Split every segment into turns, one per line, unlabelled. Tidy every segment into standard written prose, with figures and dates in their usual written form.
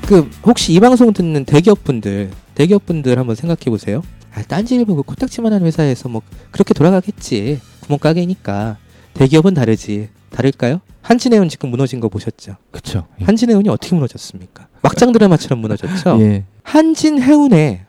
혹시 이 방송 듣는 대기업분들 한번 생각해 보세요. 딴지일보 그 코딱지만한 회사에서 뭐 그렇게 돌아가겠지. 구멍가게니까. 대기업은 다를까요? 한진해운 지금 무너진 거 보셨죠?
그렇죠. 예.
한진해운이 어떻게 무너졌습니까? 막장 드라마처럼 무너졌죠.
예.
한진해운의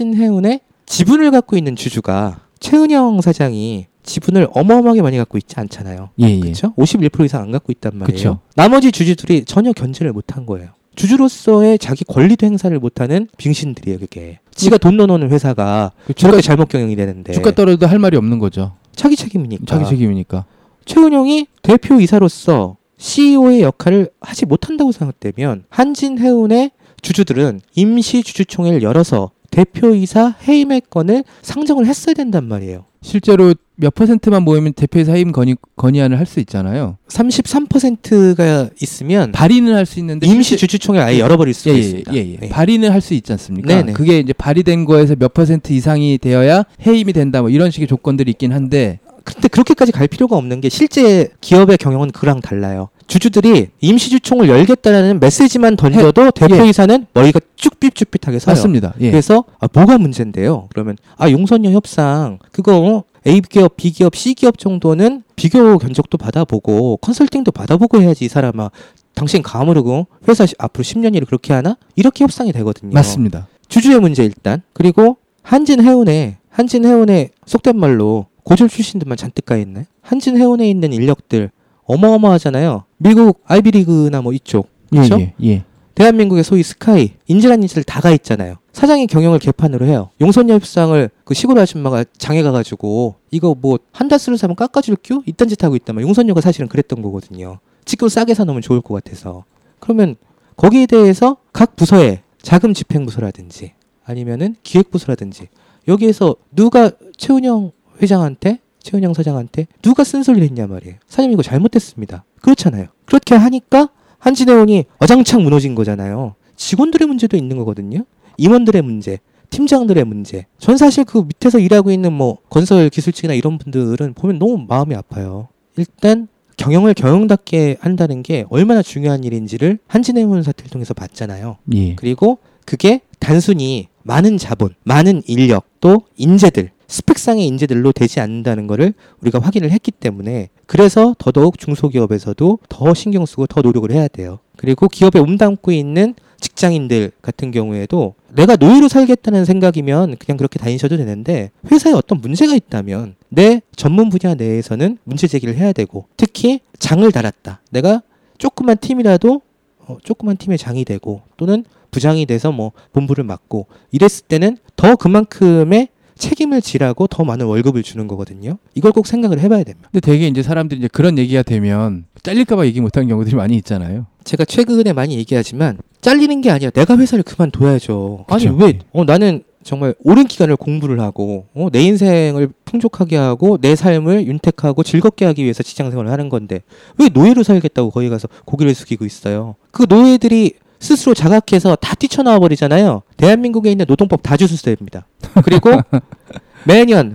지분을 갖고 있는 주주가 최은영 사장이 지분을 어마어마하게 많이 갖고 있지 않잖아요.
예.
그렇죠? 51% 이상 안 갖고 있단 말이에요.
그쵸.
나머지 주주들이 전혀 견제를 못한 거예요. 주주로서의 자기 권리도 행사를 못하는 빙신들이에요. 그게 지가 돈 넣어놓는 회사가 저렇게 잘못 경영이 되는데
주가 떨어져도 할 말이 없는 거죠.
자기 책임이니까.
자기 책임이니까.
최은영이 대표이사로서 CEO의 역할을 하지 못한다고 생각되면 한진해운의 주주들은 임시주주총회를 열어서 대표이사 해임의 건을 상정을 했어야 된단 말이에요.
실제로 몇 %만 모이면 대표이사 해임 건의안을 할 수 있잖아요.
33%가 있으면
발의는 할 수 있는데
임시주주총회를 아예 열어버릴 수가 있습니다.
예.
네.
발의는 할 수 있지 않습니까?
네네.
그게 이제 발의된 거에서 몇 % 이상이 되어야 해임이 된다 뭐 이런 식의 조건들이 있긴 한데
근데 그렇게까지 갈 필요가 없는 게 실제 기업의 경영은 그랑 달라요. 주주들이 임시주총을 열겠다라는 메시지만 던져도 대표이사는 머리가 쭈삣쭈삣하게 서요.
맞습니다. 예.
그래서 뭐가 문제인데요? 그러면 용선료 협상 그거 A기업, B기업, C기업 정도는 비교 견적도 받아보고 컨설팅도 받아보고 해야지 이 사람아. 당신 가물고 회사 앞으로 10년 일을 그렇게 하나? 이렇게 협상이 되거든요.
맞습니다.
주주의 문제 일단. 그리고 한진해운에 속된 말로 고졸 출신들만 잔뜩 가있네. 한진해운에 있는 인력들 어마어마하잖아요. 미국 아이비리그나 뭐 이쪽. 그렇죠?
예.
대한민국의 소위 스카이, 인재란 인재들 다 가 있잖아요. 사장이 경영을 개판으로 해요. 용선료 협상을 그 시골 아줌마가 장에 가가지고 이거 뭐 한 달 쓰는 사람 깎아줄 겨? 이딴 짓 하고 있단 말이에요. 용선료가 사실은 그랬던 거거든요. 지금 싸게 사놓으면 좋을 것 같아서. 그러면 거기에 대해서 각 부서에 자금 집행부서라든지 아니면은 기획부서라든지 여기에서 누가 최은영 사장한테 누가 쓴소리를 했냐 말이에요. 사장님 이거 잘못됐습니다. 그렇잖아요. 그렇게 하니까 한진해운이 어장창 무너진 거잖아요. 직원들의 문제도 있는 거거든요. 임원들의 문제, 팀장들의 문제. 전 사실 그 밑에서 일하고 있는 뭐 건설 기술직이나 이런 분들은 보면 너무 마음이 아파요. 일단 경영을 경영답게 한다는 게 얼마나 중요한 일인지를 한진해운 사태를 통해서 봤잖아요.
예.
그리고 그게 단순히 많은 자본, 많은 인력, 또 인재들, 스펙상의 인재들로 되지 않는다는 거를 우리가 확인을 했기 때문에 그래서 더더욱 중소기업에서도 더 신경 쓰고 더 노력을 해야 돼요. 그리고 기업에 몸담고 있는 직장인들 같은 경우에도 내가 노예로 살겠다는 생각이면 그냥 그렇게 다니셔도 되는데 회사에 어떤 문제가 있다면 내 전문 분야 내에서는 문제 제기를 해야 되고 특히 장을 달았다. 내가 조그만 팀이라도 조그만 팀의 장이 되고 또는 부장이 돼서 뭐 본부를 맡고 이랬을 때는 더 그만큼의 책임을 지라고 더 많은 월급을 주는 거거든요. 이걸 꼭 생각을 해봐야 됩니다.
근데 되게 이제 사람들이 이제 그런 얘기가 되면 잘릴까봐 얘기 못하는 경우들이 많이 있잖아요.
제가 최근에 많이 얘기하지만 잘리는 게 아니라 내가 회사를 그만둬야죠.
그쵸.
아니 왜 나는 정말 오랜 기간을 공부를 하고 내 인생을 풍족하게 하고 내 삶을 윤택하고 즐겁게 하기 위해서 직장생활을 하는 건데 왜 노예로 살겠다고 거기 가서 고개를 숙이고 있어요. 그 노예들이 스스로 자각해서 다 뛰쳐나와 버리잖아요. 대한민국에 있는 노동법 다 주술서입니다. 그리고 매년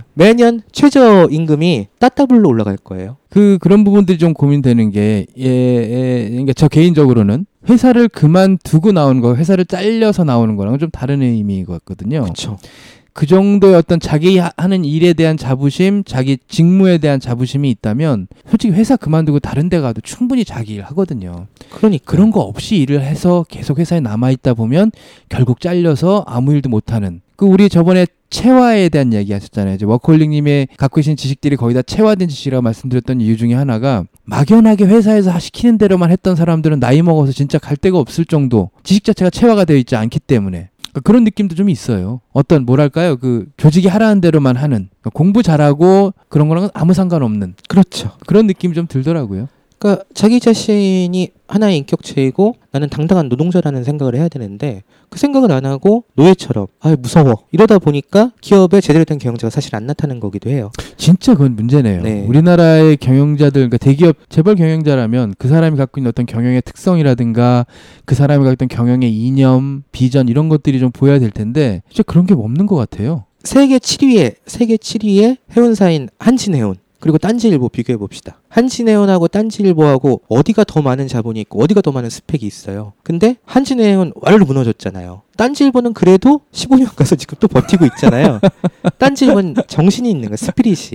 최저임금이 따따블로 올라갈 거예요.
그런 부분들이 좀 고민되는 게 그러니까 저 개인적으로는 회사를 그만두고 나오는 거, 회사를 잘려서 나오는 거랑은 좀 다른 의미인 것 같거든요.
그렇죠.
그 정도의 어떤 자기 하는 일에 대한 자부심, 자기 직무에 대한 자부심이 있다면 솔직히 회사 그만두고 다른 데 가도 충분히 자기 일 하거든요.
그러니까
그런 거 없이 일을 해서 계속 회사에 남아있다 보면 결국 잘려서 아무 일도 못하는. 우리 저번에 체화에 대한 이야기 하셨잖아요. 이제 워커홀릭님의 갖고 계신 지식들이 거의 다 체화된 지식이라고 말씀드렸던 이유 중에 하나가 막연하게 회사에서 시키는 대로만 했던 사람들은 나이 먹어서 진짜 갈 데가 없을 정도 지식 자체가 체화가 되어 있지 않기 때문에 그런 느낌도 좀 있어요. 어떤 뭐랄까요? 조직이 하라는 대로만 하는 공부 잘하고 그런 거랑은 아무 상관없는
그렇죠.
그런 느낌이 좀 들더라고요.
그러니까 자기 자신이 하나의 인격체이고 나는 당당한 노동자라는 생각을 해야 되는데 그 생각을 안 하고 노예처럼 무서워 이러다 보니까 기업에 제대로 된 경영자가 사실 안 나타나는 거기도 해요.
진짜 그건 문제네요.
네.
우리나라의 경영자들 그러니까 대기업 재벌 경영자라면 그 사람이 갖고 있는 어떤 경영의 특성이라든가 그 사람이 갖고 있는 경영의 이념, 비전 이런 것들이 좀 보여야 될 텐데 진짜 그런 게 없는 것 같아요.
세계 7위의 해운사인 한진해운 그리고 딴지일보 비교해 봅시다. 한진해운하고 딴지일보하고 어디가 더 많은 자본이 있고 어디가 더 많은 스펙이 있어요. 근데 한진해운 완로 무너졌잖아요. 딴지일보는 그래도 15년 가서 지금 또 버티고 있잖아요. 딴지일보는 정신이 있는 거야.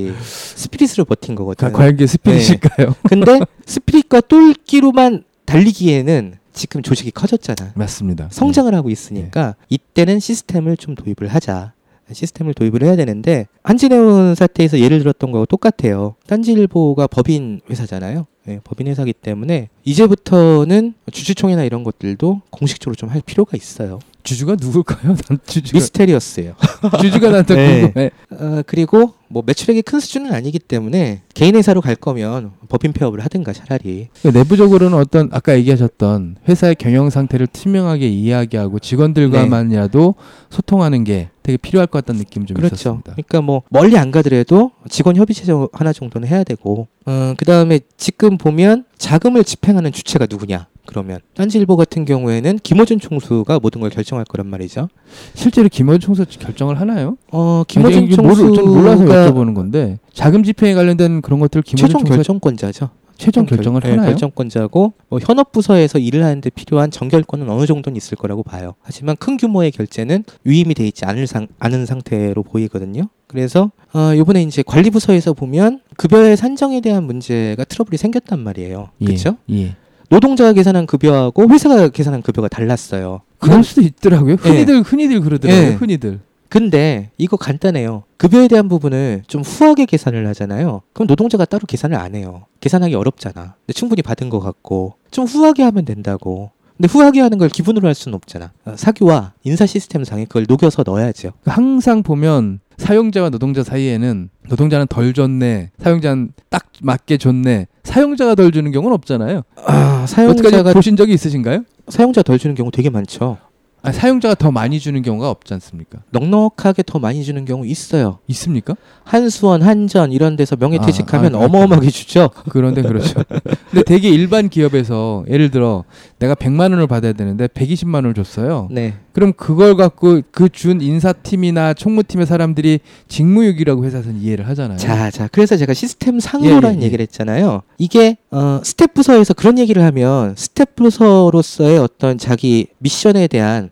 스피릿으로 버틴 거거든요.
과연 그게 스피릿일까요?
네. 근데 스피릿과 똘끼로만 달리기에는 지금 조직이 커졌잖아.
맞습니다.
성장을 하고 있으니까 이때는 시스템을 좀 도입을 하자. 시스템을 도입을 해야 되는데 한진해운 사태에서 예를 들었던 거하고 똑같아요. 딴지일보가 법인 회사잖아요. 네, 법인 회사기 때문에 이제부터는 주주총회나 이런 것들도 공식적으로 좀 할 필요가 있어요.
주주가 누굴까요? 난 주주가
미스테리어스예요.
주주가 나한테
네.
궁금해.
그리고 뭐 매출액이 큰 수준은 아니기 때문에 개인 회사로 갈 거면 법인 폐업을 하든가 차라리.
내부적으로는 어떤 아까 얘기하셨던 회사의 경영 상태를 투명하게 이야기하고 직원들과만이라도 소통하는 게 되게 필요할 것 같다는 느낌 좀
그렇죠.
있었습니다.
그러니까 뭐 멀리 안 가더라도 직원 협의체 하나 정도는 해야 되고 그다음에 지금 보면 자금을 집행하는 주체가 누구냐. 그러면 딴지일보 같은 경우에는 김어준 총수가 모든 걸 결정할 거란 말이죠.
실제로 김어준 총수 결정을 하나요?
김어준
좀 몰라서
총수가
여쭤보는 건데 자금 집행에 관련된 그런 것들 김어준
최종
총수가
결정권자죠.
최종 결정을 하나요?
결정권자고 현업 부서에서 일을 하는데 필요한 정결권은 어느 정도는 있을 거라고 봐요. 하지만 큰 규모의 결제는 위임이 돼 있지 않은 상태로 보이거든요. 그래서 이번에 이제 관리부서에서 보면 급여의 산정에 대한 문제가 트러블이 생겼단 말이에요. 그렇죠?
예.
노동자가 계산한 급여하고 회사가 계산한 급여가 달랐어요.
그럴 수도 있더라고요. 흔히들 그러더라고요.
예.
흔히들.
근데 이거 간단해요. 급여에 대한 부분을 좀 후하게 계산을 하잖아요. 그럼 노동자가 따로 계산을 안 해요. 계산하기 어렵잖아. 근데 충분히 받은 것 같고 좀 후하게 하면 된다고. 근데 후하게 하는 걸 기분으로 할 수는 없잖아. 사교와 인사 시스템상에 그걸 녹여서 넣어야죠.
항상 보면 사용자와 노동자 사이에는 노동자는 덜 줬네, 사용자는 딱 맞게 줬네, 사용자가 덜 주는 경우는 없잖아요.
사용자가
보신 적이 있으신가요?
사용자 덜 주는 경우 되게 많죠.
사용자가 더 많이 주는 경우가 없지 않습니까?
넉넉하게 더 많이 주는 경우 있어요.
있습니까?
한수원, 한전 이런 데서 명예퇴직하면 어마어마하게 주죠.
그런데 그렇죠. 근데 되게 일반 기업에서 예를 들어 내가 100만 원을 받아야 되는데 120만 원을 줬어요.
네.
그럼 그걸 갖고 그 준 인사팀이나 총무팀의 사람들이 직무유기라고 회사에서는 이해를 하잖아요.
자, 그래서 제가 시스템 상으로라는 얘기를 했잖아요. 이게 스텝 부서에서 그런 얘기를 하면 스텝 부서로서의 어떤 자기 미션에 대한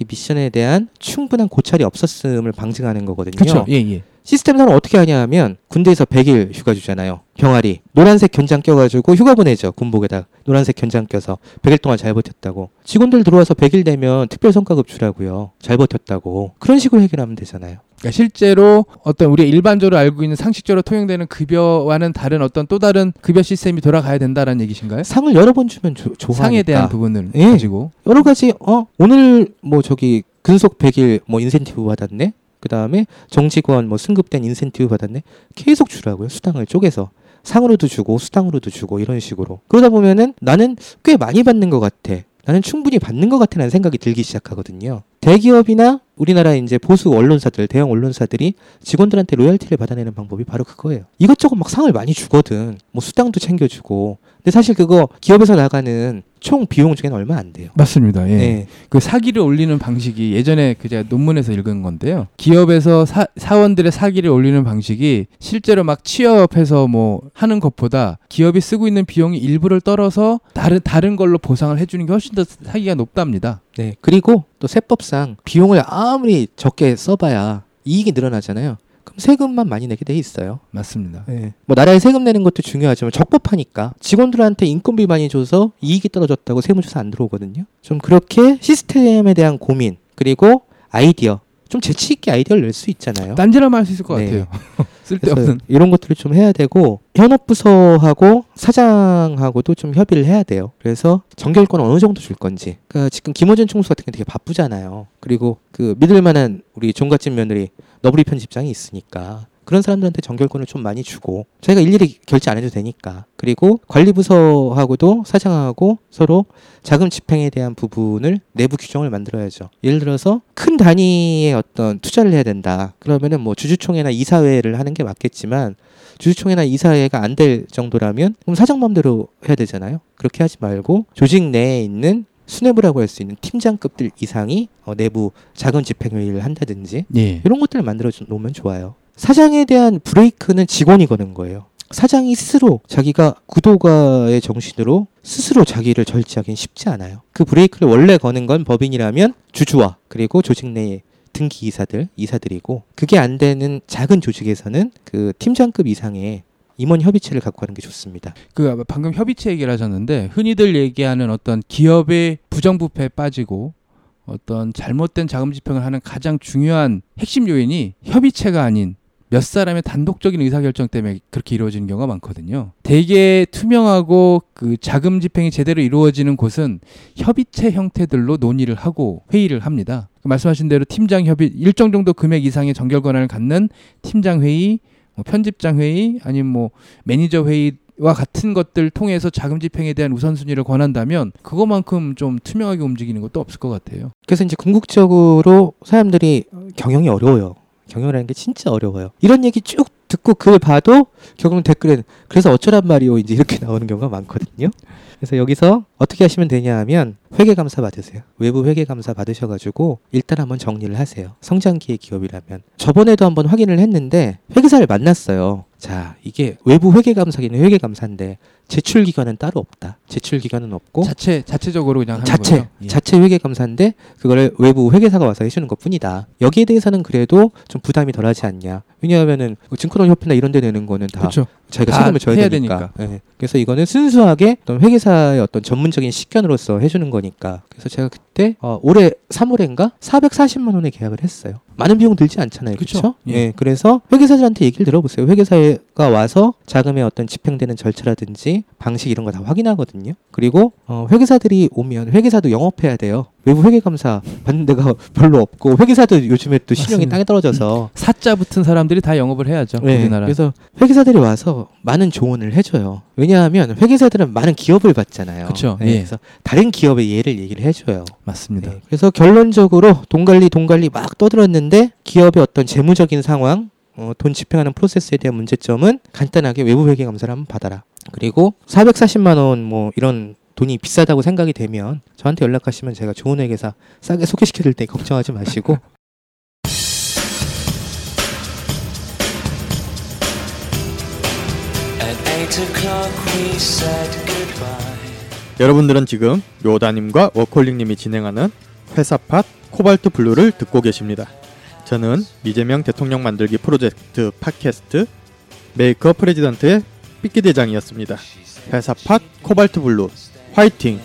충분한 고찰이 없었음을 방증하는 거거든요.
그렇죠. 예.
시스템상은 어떻게 하냐 하면 군대에서 100일 휴가 주잖아요. 병아리. 노란색 견장 껴가지고 휴가 보내죠. 군복에다 노란색 견장 껴서 100일 동안 잘 버텼다고. 직원들 들어와서 100일 되면 특별성과급 주라고요. 잘 버텼다고. 그런 식으로 해결하면 되잖아요.
그러니까 실제로 어떤 우리가 일반적으로 알고 있는 상식적으로 통용되는 급여와는 다른 어떤 또 다른 급여 시스템이 돌아가야 된다라는 얘기신가요?
상을 여러 번 주면 좋아하니까.
상에 대한 부분을
예.
가지고
여러 가지 오늘 뭐 저기 근속 100일 뭐 인센티브 받았네. 그다음에 정직원 뭐 승급된 인센티브 받았네. 계속 주라고요. 수당을 쪼개서. 상으로도 주고 수당으로도 주고 이런 식으로. 그러다 보면은 나는 꽤 많이 받는 것 같아. 나는 충분히 받는 것 같아라는 생각이 들기 시작하거든요. 대기업이나 우리나라 이제 보수 언론사들, 대형 언론사들이 직원들한테 로열티를 받아내는 방법이 바로 그거예요. 이것저것 막 상을 많이 주거든. 뭐 수당도 챙겨주고. 근데 사실 그거 기업에서 나가는 총 비용 중에는 얼마 안 돼요.
맞습니다. 예.
네.
그 사기를 올리는 방식이 예전에 제가 논문에서 읽은 건데요. 기업에서 사원들의 사기를 올리는 방식이 실제로 막 취업해서 뭐 하는 것보다 기업이 쓰고 있는 비용이 일부를 떨어서 다른 걸로 보상을 해주는 게 훨씬 더 사기가 높답니다.
네. 그리고 또 세법상 비용을 아무리 적게 써봐야 이익이 늘어나잖아요. 그럼 세금만 많이 내게 돼 있어요.
맞습니다.
네. 뭐 나라에 세금 내는 것도 중요하지만 적법하니까 직원들한테 인건비 많이 줘서 이익이 떨어졌다고 세무조사 안 들어오거든요. 좀 그렇게 시스템에 대한 고민 그리고 아이디어 좀 재치 있게 아이디어를 낼 수 있잖아요.
딴지라면 할 수 있을 것
네.
같아요. 쓸데없는
이런 것들을 좀 해야 되고 현업부서하고 사장하고도 좀 협의를 해야 돼요. 그래서 정결권을 어느 정도 줄 건지. 그러니까 지금 김어준 총수 같은 게 되게 바쁘잖아요. 그리고 그 믿을 만한 우리 종갓집 며느리 너브리 편집장이 있으니까 그런 사람들한테 정결권을 좀 많이 주고 저희가 일일이 결제 안 해도 되니까. 그리고 관리부서하고도 사장하고 서로 자금 집행에 대한 부분을 내부 규정을 만들어야죠. 예를 들어서 큰 단위의 어떤 투자를 해야 된다. 그러면은 뭐 주주총회나 이사회를 하는 게 맞겠지만 주주총회나 이사회가 안 될 정도라면 그럼 사장 맘대로 해야 되잖아요. 그렇게 하지 말고 조직 내에 있는 수뇌부라고 할 수 있는 팀장급들 이상이 내부 자금 집행회의를 한다든지
예.
이런 것들을 만들어 놓으면 좋아요. 사장에 대한 브레이크는 직원이 거는 거예요. 사장이 스스로 자기가 구도가의 정신으로 스스로 자기를 절제하기는 쉽지 않아요. 그 브레이크를 원래 거는 건 법인이라면 주주와 그리고 조직 내의 등기 이사들이고 그게 안 되는 작은 조직에서는 그 팀장급 이상의 임원 협의체를 갖고 가는 게 좋습니다.
그 방금 협의체 얘기를 하셨는데 흔히들 얘기하는 어떤 기업의 부정부패에 빠지고 어떤 잘못된 자금 집행을 하는 가장 중요한 핵심 요인이 협의체가 아닌 몇 사람의 단독적인 의사결정 때문에 그렇게 이루어지는 경우가 많거든요. 되게 투명하고 그 자금 집행이 제대로 이루어지는 곳은 협의체 형태들로 논의를 하고 회의를 합니다. 말씀하신 대로 팀장 협의, 일정 정도 금액 이상의 정결 권한을 갖는 팀장 회의, 편집장 회의, 아니면 매니저 회의와 같은 것들 통해서 자금 집행에 대한 우선순위를 권한다면 그것만큼 좀 투명하게 움직이는 것도 없을 것 같아요.
그래서 이제 궁극적으로 사람들이 경영이 어려워요. 경영이라는 게 진짜 어려워요. 이런 얘기 쭉 듣고 글 봐도 결국 댓글에는 그래서 어쩌란 말이오 이제 이렇게 나오는 경우가 많거든요. 그래서 여기서 어떻게 하시면 되냐 하면 회계감사 받으세요. 외부 회계감사 받으셔가지고 일단 한번 정리를 하세요. 성장기의 기업이라면. 저번에도 한번 확인을 했는데 회계사를 만났어요. 자, 이게 외부 회계감사기는 회계감사인데 제출기관은 따로 없다. 제출기관은 없고
자체적으로 그냥 하는 거죠.
자체 회계감사인데 그거를 외부 회계사가 와서 해주는 것뿐이다. 여기에 대해서는 그래도 좀 부담이 덜하지 않냐. 왜냐하면은 증권협회나 이런 데 내는 거는 다
그쵸.
자기가 책임을 져야 되니까. 네. 그래서 이거는 순수하게 어떤 회계사의 어떤 전문적인 식견으로서 해주는 거니까. 그래서 제가 그때 올해 3월인가 440만 원에 계약을 했어요. 많은 비용 들지 않잖아요. 그렇죠? 예. 그래서 회계사들한테 얘기를 들어보세요. 회계사가 와서 자금의 어떤 집행되는 절차라든지 방식 이런 거 다 확인하거든요. 그리고 회계사들이 오면 회계사도 영업해야 돼요. 외부 회계감사 받는 데가 별로 없고 회계사도 요즘에 또 신용이 땅에 떨어져서
사자 붙은 사람들이 다 영업을 해야죠.
네,
우리나라.
그래서 회계사들이 와서 많은 조언을 해줘요. 왜냐하면 회계사들은 많은 기업을 봤잖아요.
그렇죠.
네, 그래서 다른 기업의 예를 얘기를 해줘요.
맞습니다.
네, 그래서 결론적으로 돈 관리 막 떠들었는데 기업의 어떤 재무적인 상황, 돈 집행하는 프로세스에 대한 문제점은 간단하게 외부 회계감사를 한번 받아라. 그리고 440만 원 이런 돈이 비싸다고 생각이 되면 저한테 연락하시면 제가 좋은 회계사 싸게 소개시켜드릴 테니 걱정하지 마시고
여러분들은 지금 요다님과 워콜링님이 진행하는 회사팟 코발트 블루를 듣고 계십니다. 저는 이재명 대통령 만들기 프로젝트 팟캐스트 메이커 프레지던트의 삐끼대장이었습니다. 회사팟 코발트 블루 화이팅!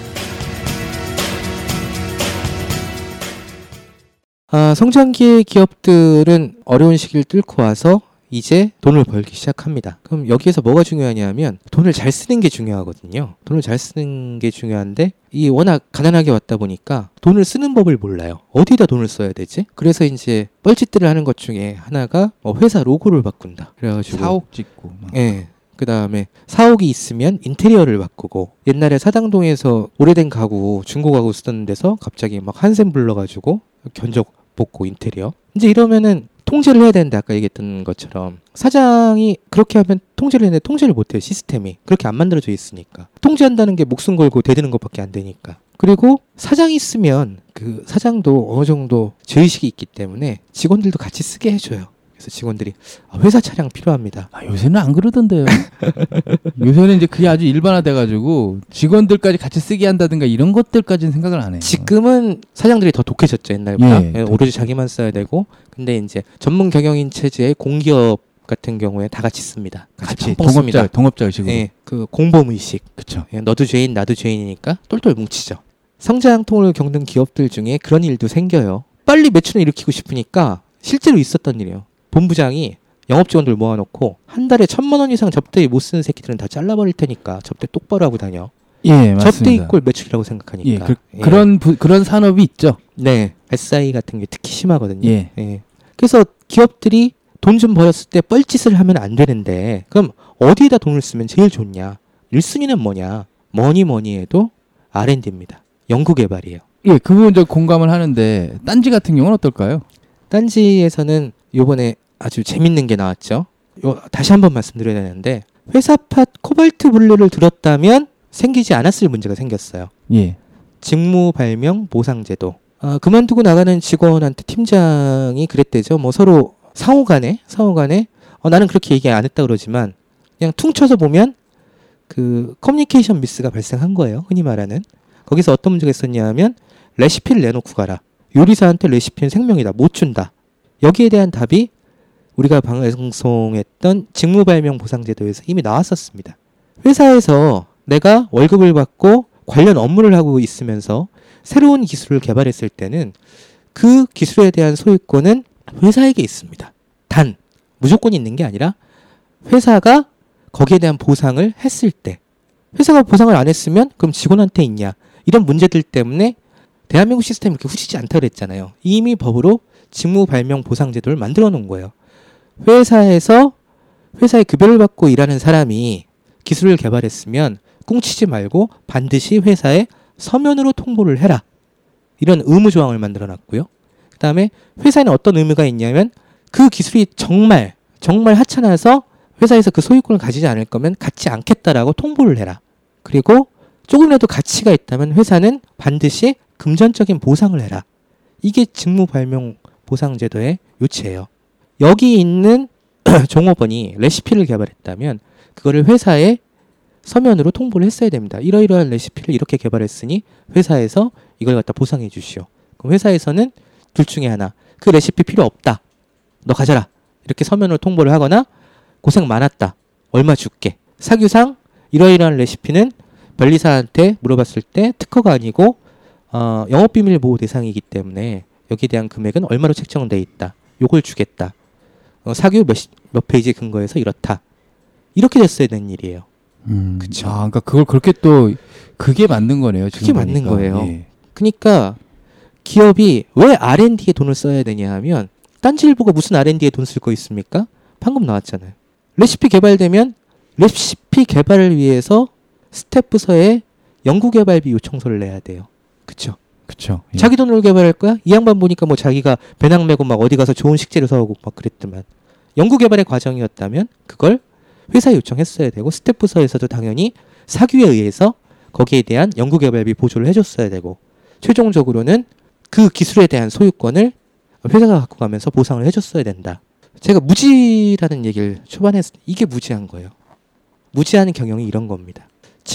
성장기의 기업들은 어려운 시기를 뚫고 와서 이제 돈을 벌기 시작합니다. 그럼 여기에서 뭐가 중요하냐면 돈을 잘 쓰는 게 중요하거든요. 돈을 잘 쓰는 게 중요한데 이 워낙 가난하게 왔다 보니까 돈을 쓰는 법을 몰라요. 어디다 돈을 써야 되지? 그래서 이제 뻘짓들을 하는 것 중에 하나가 회사 로고를 바꾼다. 그래가지고
사옥 짓고.
예. 그 다음에 사옥이 있으면 인테리어를 바꾸고 옛날에 사당동에서 오래된 가구 중고 가구 쓰던 데서 갑자기 막 한샘 불러가지고 견적 뽑고 인테리어 이제 이러면은 통제를 해야 되는데 아까 얘기했던 것처럼 사장이 그렇게 하면 통제를 했는데 통제를 못해요. 시스템이 그렇게 안 만들어져 있으니까 통제한다는 게 목숨 걸고 대드는 것밖에 안 되니까. 그리고 사장이 있으면 그 사장도 어느 정도 죄의식이 있기 때문에 직원들도 같이 쓰게 해줘요. 그래서 직원들이 회사 차량 필요합니다.
요새는 안 그러던데요. 요새는 이제 그게 아주 일반화돼가지고 직원들까지 같이 쓰게 한다든가 이런 것들까지는 생각을 안 해요.
지금은 사장들이 더 독해졌죠. 옛날보다.
예,
오로지 자기만 써야 되고. 근데 이제 전문 경영인 체제의 공기업 같은 경우에 다 같이 씁니다.
같이 동업자 의식으로.
예, 그 공범 의식.
그렇죠.
예, 너도 죄인 나도 죄인이니까 똘똘 뭉치죠. 성장통을 겪는 기업들 중에 그런 일도 생겨요. 빨리 매출을 일으키고 싶으니까 실제로 있었던 일이에요. 본부장이 영업직원들 모아놓고 한 달에 1,000만 원 이상 접대 못 쓰는 새끼들은 다 잘라버릴 테니까 접대 똑바로 하고 다녀.
예, 맞습니다.
접대 이꼴 매출이라고 생각하니까.
예, 그런 산업이 있죠.
네, SI 같은 게 특히 심하거든요.
예.
그래서 기업들이 돈 좀 벌었을 때 뻘짓을 하면 안 되는데 그럼 어디에다 돈을 쓰면 제일 좋냐? 1순위는 뭐냐? 뭐니 해도 R&D입니다. 연구개발이에요.
예, 그 부분 저 공감을 하는데 딴지 같은 경우는 어떨까요?
딴지에서는 요번에 아주 재밌는 게 나왔죠. 다시 한번 말씀드려야 되는데 회사팟 코발트 블루를 들었다면 생기지 않았을 문제가 생겼어요.
예.
직무 발명 보상제도. 그만두고 나가는 직원한테 팀장이 그랬대죠. 서로 상호간에 나는 그렇게 얘기 안 했다 그러지만 그냥 퉁쳐서 보면 그 커뮤니케이션 미스가 발생한 거예요. 흔히 말하는. 거기서 어떤 문제가 있었냐 하면 레시피를 내놓고 가라. 요리사한테 레시피는 생명이다. 못 준다. 여기에 대한 답이 우리가 방송했던 직무발명보상제도에서 이미 나왔었습니다. 회사에서 내가 월급을 받고 관련 업무를 하고 있으면서 새로운 기술을 개발했을 때는 그 기술에 대한 소유권은 회사에게 있습니다. 단 무조건 있는 게 아니라 회사가 거기에 대한 보상을 했을 때, 회사가 보상을 안 했으면 그럼 직원한테 있냐, 이런 문제들 때문에 대한민국 시스템이 그렇게 후지지 않다고 그랬잖아요. 이미 법으로 직무발명보상제도를 만들어 놓은 거예요. 회사에서 회사에 급여를 받고 일하는 사람이 기술을 개발했으면 꽁치지 말고 반드시 회사에 서면으로 통보를 해라. 이런 의무 조항을 만들어 놨고요. 그 다음에 회사에는 어떤 의무가 있냐면 그 기술이 정말 하찮아서 회사에서 그 소유권을 가지지 않을 거면 갖지 않겠다라고 통보를 해라. 그리고 조금이라도 가치가 있다면 회사는 반드시 금전적인 보상을 해라. 이게 직무발명보상제도의 요체예요. 여기 있는 종업원이 레시피를 개발했다면 그거를 회사에 서면으로 통보를 했어야 됩니다. 이러이러한 레시피를 이렇게 개발했으니 회사에서 이걸 갖다 보상해 주시오. 그럼 회사에서는 둘 중에 하나, 그 레시피 필요 없다, 너 가져라, 이렇게 서면으로 통보를 하거나 고생 많았다, 얼마 줄게, 사규상 이러이러한 레시피는 변리사한테 물어봤을 때 특허가 아니고 영업비밀 보호 대상이기 때문에 여기에 대한 금액은 얼마로 책정돼 있다, 요걸 주겠다, 사규 몇 페이지 근거해서 이렇다, 이렇게 됐어야 되는 일이에요. 그쵸.
그러니까 그걸 그렇게 또 그게 맞는 거네요.
그게 맞는
보니까.
거예요.
예.
그러니까 기업이 왜 R&D에 돈을 써야 되냐 하면, 딴지일보가 무슨 R&D에 돈 쓸 거 있습니까? 방금 나왔잖아요. 레시피 개발되면 레시피 개발을 위해서 스텝 부서에 연구개발비 요청서를 내야 돼요. 그쵸?
그렇죠. 예.
자기 돈으로 개발할 거야? 이 양반 보니까 뭐 자기가 배낭 메고 막 어디 가서 좋은 식재료 사오고 막 그랬더만, 연구개발의 과정이었다면 그걸 회사에 요청했어야 되고, 스텝 부서에서도 당연히 사규에 의해서 거기에 대한 연구개발비 보조를 해줬어야 되고, 최종적으로는 그 기술에 대한 소유권을 회사가 갖고 가면서 보상을 해줬어야 된다. 제가 무지라는 얘기를 초반에 했을 때 이게 무지한 거예요. 무지한 경영이 이런 겁니다.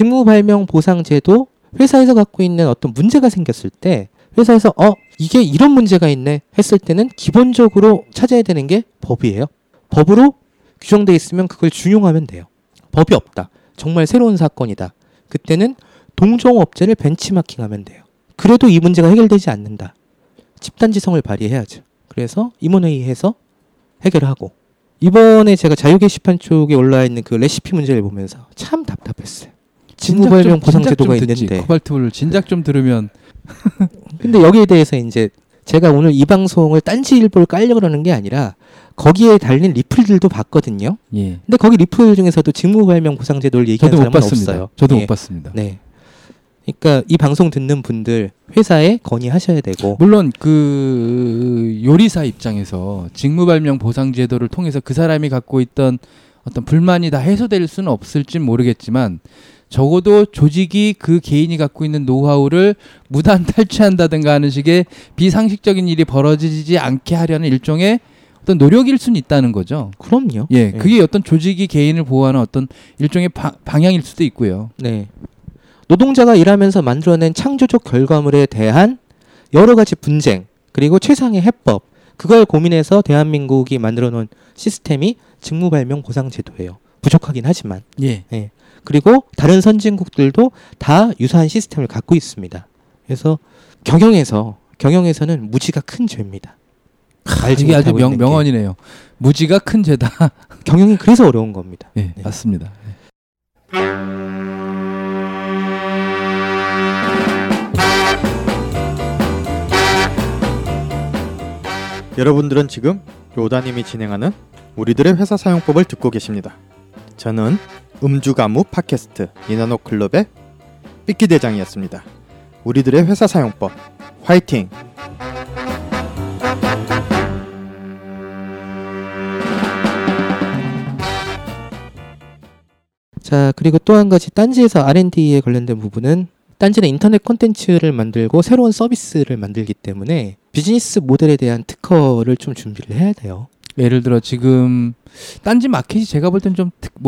직무발명보상제도, 회사에서 갖고 있는 어떤 문제가 생겼을 때 회사에서 이게 이런 문제가 있네 했을 때는 기본적으로 찾아야 되는 게 법이에요. 법으로 규정돼 있으면 그걸 준용하면 돼요. 법이 없다, 정말 새로운 사건이다, 그때는 동종업체를 벤치마킹하면 돼요. 그래도 이 문제가 해결되지 않는다, 집단지성을 발휘해야죠. 그래서 임원회의해서 해결하고, 이번에 제가 자유 게시판 쪽에 올라와 있는 그 레시피 문제를 보면서 참 답답했어요. 직무발명 보상제도가 있는데
코발트를 진작 좀 들으면.
근데 여기에 대해서 이제 제가 오늘 이 방송을 딴지일보를 깔려고 그러는 게 아니라 거기에 달린 리플들도 봤거든요.
예.
근데 거기 리플 중에서도 직무발명 보상제도를 얘기하는
저도 못
사람은
봤습니다.
없어요.
저도
예.
못 봤습니다.
네. 그러니까 이 방송 듣는 분들 회사에 건의하셔야 되고,
물론 그 요리사 입장에서 직무발명 보상제도를 통해서 그 사람이 갖고 있던 어떤 불만이 다 해소될 수는 없을지 모르겠지만, 적어도 조직이 그 개인이 갖고 있는 노하우를 무단 탈취한다든가 하는 식의 비상식적인 일이 벌어지지 않게 하려는 일종의 어떤 노력일 수는 있다는 거죠.
그럼요.
예, 그게 어떤 조직이 개인을 보호하는 어떤 일종의 방향일 수도 있고요.
네. 노동자가 일하면서 만들어낸 창조적 결과물에 대한 여러 가지 분쟁, 그리고 최상의 해법, 그걸 고민해서 대한민국이 만들어 놓은 시스템이 직무발명 보상제도예요. 부족하긴 하지만.
예.
예. 그리고 다른 선진국들도 다 유사한 시스템을 갖고 있습니다. 그래서 경영에서는 무지가 큰 죄입니다. 알지
이게 아주
못하고 있는 게.
명언이네요. 무지가 큰 죄다.
경영이 그래서 어려운 겁니다.
예,
네.
맞습니다.
여러분들은 지금 로다님이 진행하는 우리들의 회사 사용법을 듣고 계십니다. 저는 음주가무 팟캐스트 니나노 클럽의 삐끼 대장이었습니다. 우리들의 회사 사용법 화이팅!
자, 그리고 또 한 가지 딴지에서 R&D에 관련된 부분은, 딴지는 인터넷 콘텐츠를 만들고 새로운 서비스를 만들기 때문에 비즈니스 모델에 대한 특허를 좀 준비를 해야 돼요.
예를 들어 지금 딴지 마켓이 제가 볼 땐 좀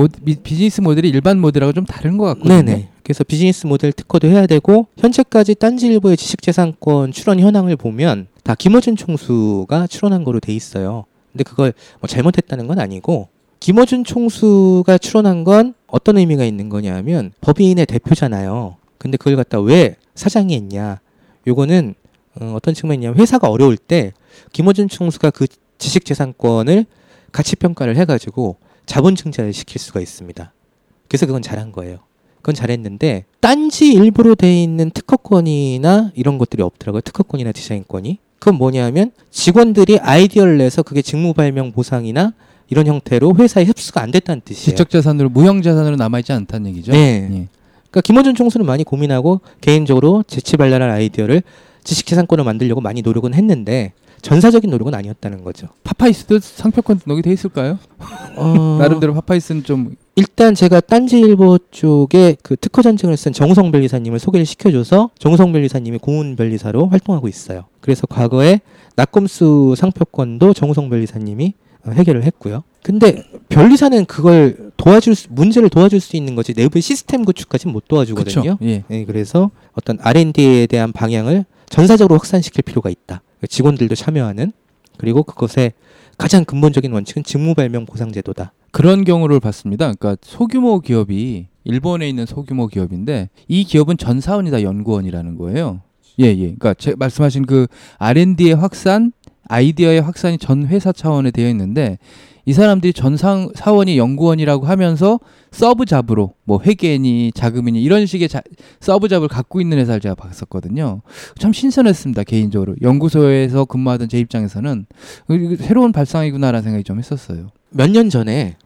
비즈니스 모델이 일반 모델하고 좀 다른 것 같거든요.
네네. 그래서 비즈니스 모델 특허도 해야 되고 현재까지 딴지일보의 지식재산권 출원 현황을 보면 다 김어준 총수가 출원한 거로 돼 있어요. 근데 그걸 뭐 잘못했다는 건 아니고 김어준 총수가 출원한 건 어떤 의미가 있는 거냐면 법인의 대표잖아요. 근데 그걸 갖다 왜 사장이 했냐? 요거는 어떤 측면이냐면 회사가 어려울 때 김어준 총수가 그 지식재산권을 가치평가를 해가지고 자본 증자를 시킬 수가 있습니다. 그래서 그건 잘한 거예요. 그건 잘했는데 딴지 일부로 돼 있는 특허권이나 이런 것들이 없더라고요. 특허권이나 디자인권이. 그건 뭐냐면 직원들이 아이디어를 내서 그게 직무발명 보상이나 이런 형태로 회사에 흡수가 안 됐다는 뜻이에요.
지적자산으로 무형자산으로 남아있지 않다는 얘기죠.
네.
예.
그러니까 김어준 총수는 많이 고민하고 개인적으로 재치발랄한 아이디어를 지식재산권을 만들려고 많이 노력은 했는데 전사적인 노력은 아니었다는 거죠.
파파이스도 상표권 등록이 돼 있을까요? 나름대로 파파이스는 좀
일단 제가 딴지일보 쪽에 그 특허 전증을 쓴 정우성 변리사님을 소개를 시켜줘서 정우성 변리사님이 고문 변리사로 활동하고 있어요. 그래서 과거에 낙검수 상표권도 정우성 변리사님이 해결을 했고요. 근데 변리사는 그걸 문제를 도와줄 수 있는 거지 내부의 시스템 구축까지는 못 도와주거든요.
예.
네, 그래서 어떤 R&D에 대한 방향을 전사적으로 확산시킬 필요가 있다. 직원들도 참여하는 그리고 그것의 가장 근본적인 원칙은 직무발명 보상제도다.
그런 경우를 봤습니다. 그러니까 소규모 기업이 일본에 있는 소규모 기업인데 이 기업은 전 사원이 다 연구원이라는 거예요. 예. 그러니까 말씀하신 그 R&D의 확산, 아이디어의 확산이 전 회사 차원에 되어 있는데 이 사람들이 전 사원이 연구원이라고 하면서 서브잡으로 뭐 회계니 자금이니 이런 식의 서브잡을 갖고 있는 회사를 제가 봤었거든요. 참 신선했습니다. 개인적으로. 연구소에서 근무하던 제 입장에서는 새로운 발상이구나라는 생각이 좀 했었어요.
몇 년 전에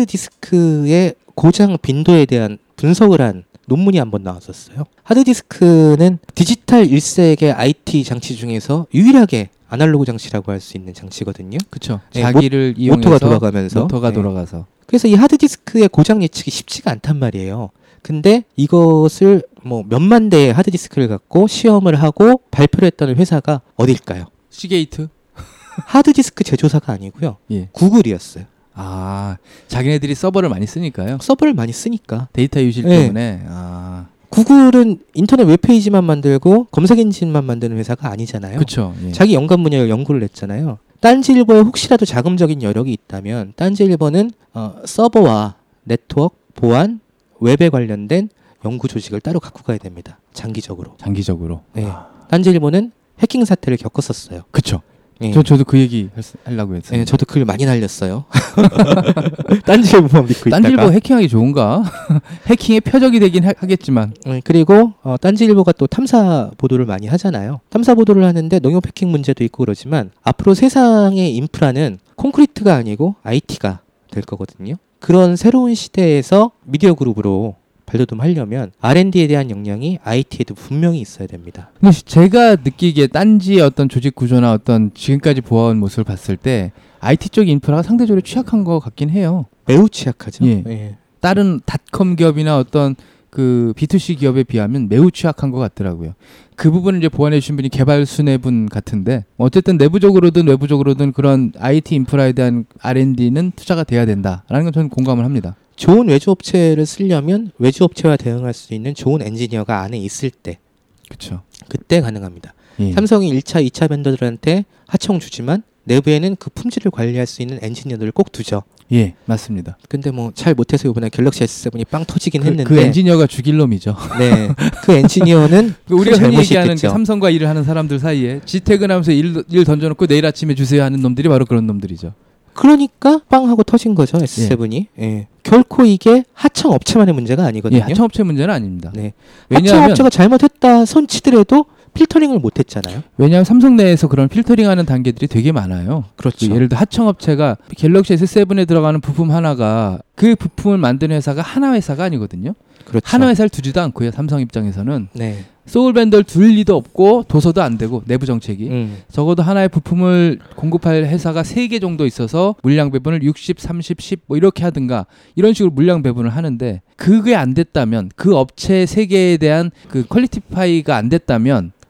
하드디스크의 고장 빈도에 대한 분석을 한 논문이 한번 나왔었어요. 하드디스크는 디지털 1세기 IT 장치 중에서 유일하게 아날로그 장치라고 할 수 있는 장치거든요.
그렇죠.
네,
자기를 이용해서
모터가
돌아가서.
그래서 이 하드디스크의 고장 예측이 쉽지가 않단 말이에요. 근데 이것을 뭐 몇만 대의 하드디스크를 갖고 시험을 하고 발표를 했던 회사가 어딜까요?
시게이트?
하드디스크 제조사가 아니고요.
예.
구글이었어요.
아, 자기네들이 서버를 많이 쓰니까요.
서버를 많이 쓰니까.
데이터 유실
네.
때문에. 아.
구글은 인터넷 웹페이지만 만들고 검색 엔진만 만드는 회사가 아니잖아요.
그렇죠. 예.
자기 연관 분야를 연구를 했잖아요. 딴지일보에 혹시라도 자금적인 여력이 있다면 딴지일보는 서버와 네트워크, 보안, 웹에 관련된 연구 조직을 따로 갖고 가야 됩니다. 장기적으로. 네. 딴지일보는 해킹 사태를 겪었었어요.
그렇죠.
예.
저도 그 얘기 하려고 했어요.
네, 저도 글 많이 날렸어요. 딴지일보만 믿고 있다가.
딴지일보 해킹하기 좋은가? 해킹의 표적이 되긴 하겠지만.
그리고 딴지일보가 또 탐사 보도를 많이 하잖아요. 탐사 보도를 하는데 농협 해킹 문제도 있고 그러지만 앞으로 세상의 인프라는 콘크리트가 아니고 IT가 될 거거든요. 그런 새로운 시대에서 미디어 그룹으로 발돋움하려면 R&D에 대한 역량이 IT에도 분명히 있어야 됩니다.
근데 제가 느끼기에 딴지의 어떤 조직 구조나 어떤 지금까지 보아온 모습을 봤을 때 IT 쪽 인프라가 상대적으로 취약한 것 같긴 해요.
매우 취약하죠.
예.
예.
다른 닷컴 기업이나 어떤 그 B2C 기업에 비하면 매우 취약한 것 같더라고요. 그 부분을 이제 보완해 주신 분이 개발순애분 같은데 어쨌든 내부적으로든 외부적으로든 그런 IT 인프라에 대한 R&D는 투자가 돼야 된다라는 건 저는 공감을 합니다.
좋은 외주업체를 쓰려면 외주업체와 대응할 수 있는 좋은 엔지니어가 안에 있을 때
그렇죠.
그때 가능합니다.
예.
삼성이 1차, 2차 벤더들한테 하청 주지만 내부에는 그 품질을 관리할 수 있는 엔지니어들을 꼭 두죠.
예, 맞습니다.
근데 뭐 잘 못해서 이번에 갤럭시 S7이 빵 터지긴 했는데
그 엔지니어가 죽일 놈이죠.
네, 그 엔지니어는
우리가 흔히
잘못이
얘기하는 그
있겠죠.
삼성과 일을 하는 사람들 사이에 지퇴근하면서 일 던져놓고 내일 아침에 주세요 하는 놈들이 바로 그런 놈들이죠.
그러니까 빵 하고 터진 거죠 S7이. 예. 결코 이게 하청 업체만의 문제가 아니거든요.
예, 하청업체 문제는 아닙니다.
네.
왜냐하면
하청 업체가 잘못했다 손 치더라도 필터링을 못했잖아요.
왜냐하면 삼성 내에서 그런 필터링하는 단계들이 되게 많아요.
그렇죠.
예를 들어 하청업체가 갤럭시 S7에 들어가는 부품 하나가 그 부품을 만드는 회사가 하나 회사가 아니거든요.
그렇죠.
하나 회사를 두지도 않고요. 삼성 입장에서는
네.
소울 밴더를 둘 리도 없고 도서도 안 되고 내부 정책이 적어도 하나의 부품을 공급할 회사가 3개 정도 있어서 물량 배분을 60, 30, 10 뭐 이렇게 하든가 이런 식으로 물량 배분을 하는데 그게 안 됐다면 그 업체 3개에 대한 그 퀄리티파이가 안 됐다면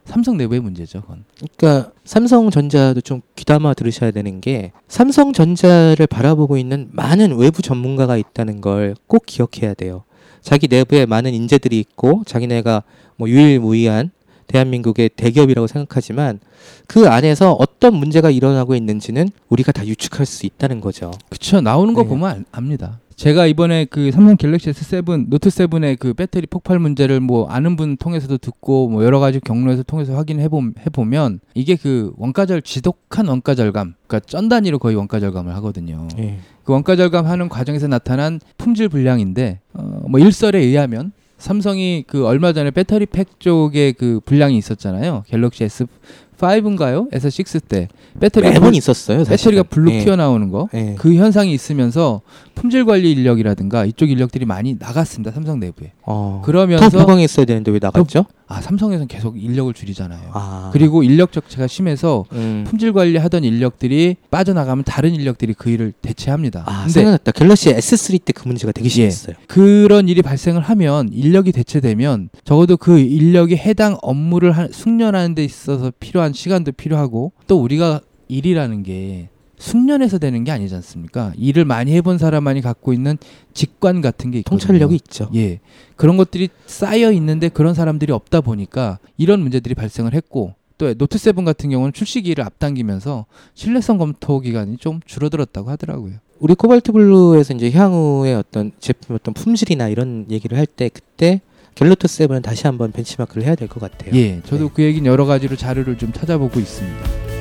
삼성 내부의 문제죠. 그건.
그러니까 삼성전자도 좀 귀담아 들으셔야 되는 게 삼성전자를 바라보고 있는 많은 외부 전문가가 있다는 걸 꼭 기억해야 돼요. 자기 내부에 많은 인재들이 있고 자기네가 뭐 유일무이한 대한민국의 대기업이라고 생각하지만 그 안에서 어떤 문제가 일어나고 있는지는 우리가 다 유추할 수 있다는 거죠.
그쵸. 나오는 거
네.
보면 압니다. 제가 이번에 그 삼성 갤럭시 S7, 노트 7의 그 배터리 폭발 문제를 뭐 아는 분 통해서도 듣고 뭐 여러 가지 경로에서 통해서 확인해 보면 이게 그 지독한 원가 절감, 그러니까 전 단위로 거의 원가 절감을 하거든요.
예.
그 원가 절감하는 과정에서 나타난 품질 불량인데 뭐 일설에 의하면 삼성이 그 얼마 전에 배터리 팩 쪽에 그 불량이 있었잖아요. 갤럭시 S5인가요? S6 때
매번 있었어요.
배터리가 불로
예.
튀어나오는 거.
예.
그 현상이 있으면서 품질 관리 인력이라든가 이쪽 인력들이 많이 나갔습니다. 삼성 내부에. 그러면서
더 보강했어야 되는데 왜 나갔죠?
삼성에서는 계속 인력을 줄이잖아요.
아.
그리고 인력 적체가 심해서
음.
품질 관리하던 인력들이 빠져나가면 다른 인력들이 그 일을 대체합니다.
아,
근데
생각났다. 갤럭시 S3 때 그 문제가 되게 심했어요.
그런 일이 발생을 하면 인력이 대체되면 적어도 그 인력이 해당 업무를 숙련하는 데 있어서 필요한 시간도 필요하고 또 우리가 일이라는 게 숙련해서 되는 게 아니지 않습니까? 일을 많이 해본 사람만이 갖고 있는 직관 같은 게 있거든요.
통찰력이 있죠.
예, 그런 것들이 쌓여 있는데 그런 사람들이 없다 보니까 이런 문제들이 발생을 했고 또 노트 7 같은 경우는 출시기를 앞당기면서 신뢰성 검토 기간이 좀 줄어들었다고 하더라고요.
우리 코발트 블루에서 이제 향후의 어떤 제품 어떤 품질이나 이런 얘기를 할 때 그때 갤럭시 7은 다시 한번 벤치마크를 해야 될 것 같아요.
예, 저도
네.
그 얘기는 여러 가지로 자료를 좀 찾아보고 있습니다.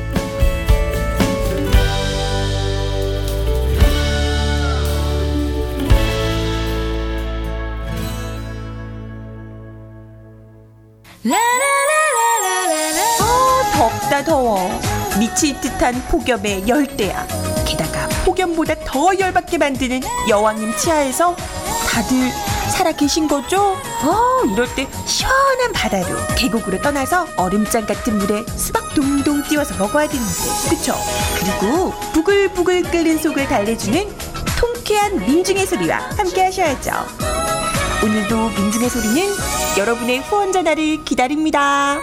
덥다 더워. 미칠 듯한 폭염의 열대야. 게다가 폭염보다 더 열받게 만드는 여왕님 치하에서 다들 살아계신 거죠? 이럴 때 시원한 바다로 계곡으로 떠나서 얼음장 같은 물에 수박 동동 띄워서 먹어야 되는데, 그쵸? 그리고 부글부글 끓는 속을 달래주는 통쾌한 민중의 소리와 함께 하셔야죠. 오늘도 민중의 소리는 여러분의 후원 전화를 기다립니다.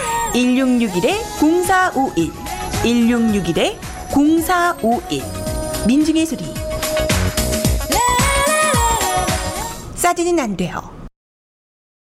1661-0451 1661-0451 민중의 소리. 싸지는 안 돼요.